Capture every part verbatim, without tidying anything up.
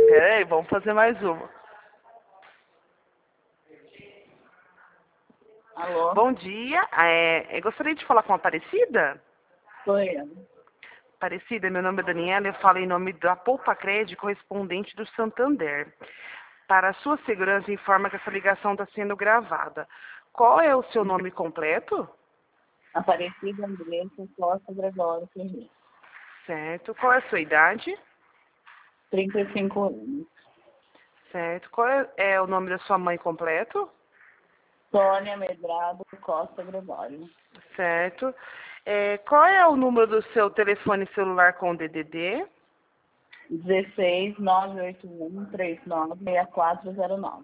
Pera aí, vamos fazer mais uma. Alô? Bom dia, é, eu gostaria de falar com a Aparecida. Sou eu. Aparecida, meu nome é Daniela, eu falo em nome da Poupa Crédito, correspondente do Santander. Para a sua segurança, informa que essa ligação está sendo gravada. Qual é o seu nome completo? Aparecida Andressa Costa Gregório Ferreira. Certo. Qual é a sua idade? trinta e cinco anos. Certo. Qual é, é o nome da sua mãe completo? Sônia Medrado Costa Gregório. Certo. É, qual é o número do seu telefone celular com D D D? dezesseis, nove oito um, trinta e nove, sessenta e quatro zero nove.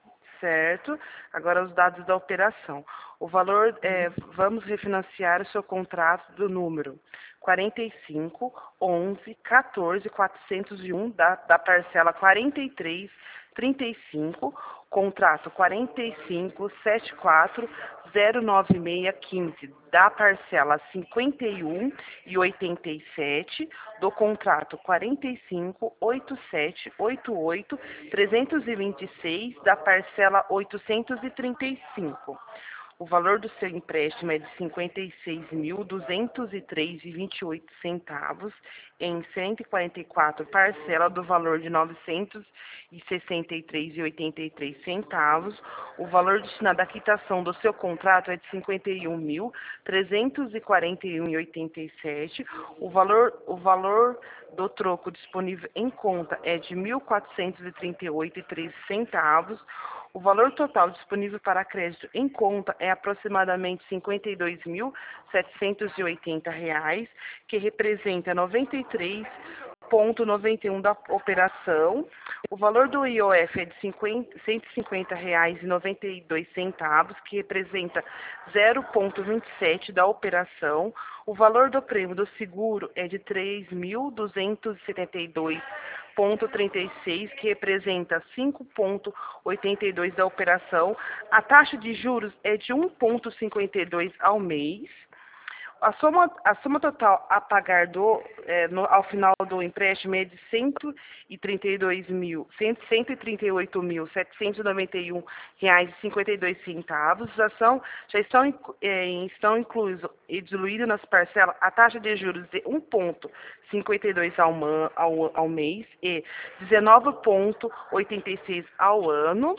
Certo. Agora os dados da operação. O valor, é, vamos refinanciar o seu contrato do número quarenta e cinco, onze, quatorze, quatrocentos e um, da, da parcela quarenta e três, trinta e cinco, contrato quarenta e cinco, setenta e quatro, zero nove seis, quinze, da parcela cinquenta e um e oitenta e sete, do contrato quarenta e cinco, oitenta e sete, oitenta e oito, trezentos e vinte e seis, da parcela oitocentos e trinta e cinco. O valor do seu empréstimo é de cinquenta e seis mil, duzentos e três reais e vinte e oito centavos em cento e quarenta e quatro parcelas do valor de novecentos e sessenta e três reais e oitenta e três centavos. O valor destinado à quitação do seu contrato é de cinquenta e um mil, trezentos e quarenta e um reais e oitenta e sete centavos. O valor, o valor do troco disponível em conta é de mil quatrocentos e trinta e oito reais e treze centavos. O valor total disponível para crédito em conta é aproximadamente cinquenta e dois mil, setecentos e oitenta reais, que representa noventa e três vírgula noventa e um da operação. O valor do I O F é de cinquenta, cento e cinquenta reais e noventa e dois centavos, que representa zero vírgula vinte e sete da operação. O valor do prêmio do seguro é de três mil duzentos e setenta e dois ponto trinta e seis, que representa cinco vírgula oitenta e dois da operação. A taxa de juros é de um vírgula cinquenta e dois ao mês. A soma, a soma total a pagar do, é, no, ao final do empréstimo é de cento e trinta e dois mil, cento e trinta e oito mil, setecentos e noventa e um reais e cinquenta e dois centavos. As ações já estão, é, estão incluídos e diluídos nas parcelas a taxa de juros de um vírgula cinquenta e dois ao, ao, ao mês e dezenove vírgula oitenta e seis ao ano.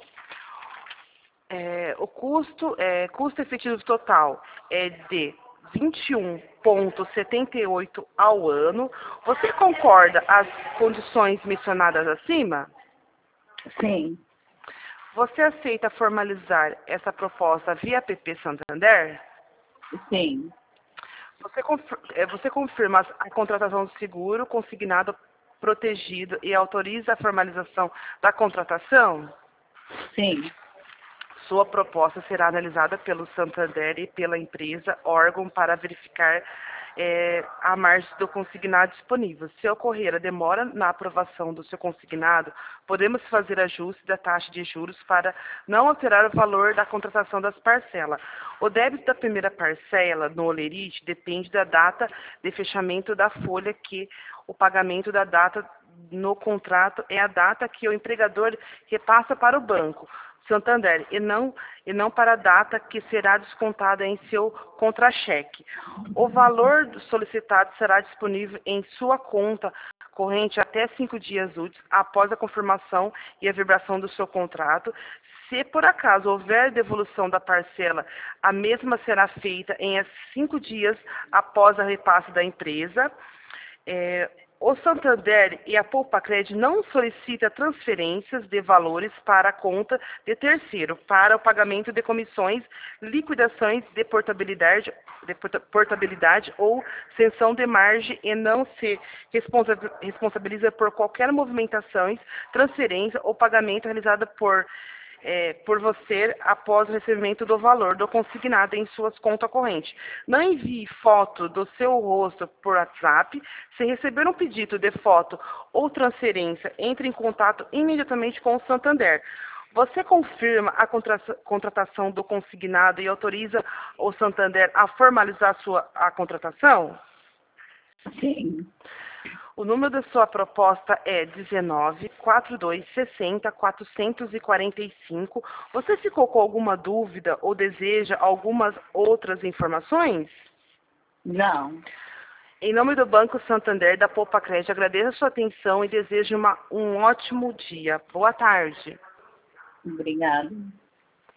É, o custo, é, custo efetivo total é de vinte e um vírgula setenta e oito ao ano. Você concorda as condições mencionadas acima? Sim. Você aceita formalizar essa proposta via P P Santander? Sim. Você, confir, é, você confirma a contratação do seguro consignado protegido e autoriza a formalização da contratação? Sim. Sua proposta será analisada pelo Santander e pela empresa órgão para verificar é, a margem do consignado disponível. Se ocorrer a demora na aprovação do seu consignado, podemos fazer ajuste da taxa de juros para não alterar o valor da contratação das parcelas. O débito da primeira parcela no Olerite depende da data de fechamento da folha, que o pagamento da data no contrato é a data que o empregador repassa para o banco Santander, e não, e não para a data que será descontada em seu contra-cheque. O valor solicitado será disponível em sua conta corrente até cinco dias úteis após a confirmação e a vibração do seu contrato. Se por acaso houver devolução da parcela, a mesma será feita em cinco dias após a repasse da empresa. É, O Santander e a Poupa Crédito não solicitam transferências de valores para a conta de terceiro para o pagamento de comissões, liquidações de portabilidade, de portabilidade ou cessão de margem, e não se responsabiliza por qualquer movimentação, transferência ou pagamento realizada por É, por você após o recebimento do valor do consignado em suas contas correntes. Não envie foto do seu rosto por WhatsApp. Se receber um pedido de foto ou transferência, entre em contato imediatamente com o Santander. Você confirma a contra contratação do consignado e autoriza o Santander a formalizar a sua a contratação? Sim. O número da sua proposta é dezenove, quarenta e dois, sessenta, quatrocentos e quarenta e cinco. Você ficou com alguma dúvida ou deseja algumas outras informações? Não. Em nome do Banco Santander da Poupa Crédito, agradeço a sua atenção e desejo uma, um ótimo dia. Boa tarde. Obrigada.